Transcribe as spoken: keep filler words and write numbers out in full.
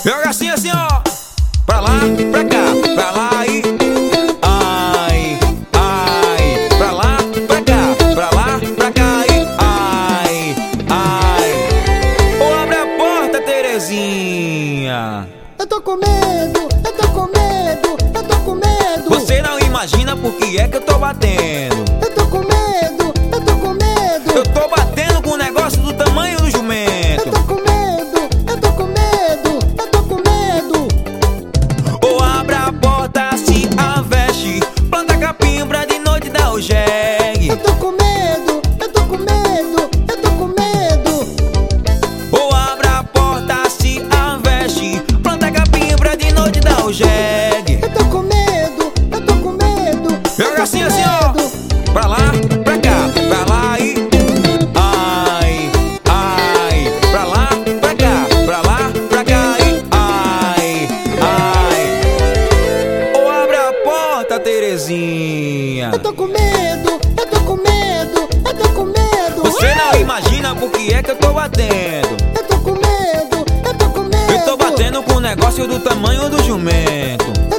Joga assim, assim, ó. Pra lá, pra cá, pra lá e... Ai, ai. Pra lá, pra cá, pra lá, pra cá e... Ai, ai. Ou abre a porta, Terezinha. Eu tô com medo, eu tô com medo, eu tô com medo. Você não imagina por que é que eu tô batendo. Eu tô com medo, eu tô com medo. Eu tô batendo com o negócio do tamanho do jumento. Eu tô com medo, eu tô com medo, eu tô com medo. Ou abre a porta, se aveste, planta capim pra de noite dar o jegue. Eu tô com medo, eu tô com medo, eu tô com medo. Ou abre a porta, se aveste, planta capim pra de noite dar o jegue. Eu tô com medo, eu tô com medo. Joga assim, assim, ó. Pra lá, pra cá, pra lá e... Ai, ai. Pra lá, pra cá, pra lá, pra cá e... Ai, ai. Ou abre a porta, Terezinha. Eu tô com medo, eu tô com medo, eu tô com medo. Você não imagina por que é que eu tô batendo. Eu tô com medo, eu tô com medo. Eu tô batendo com o negócio do tamanho do jumento.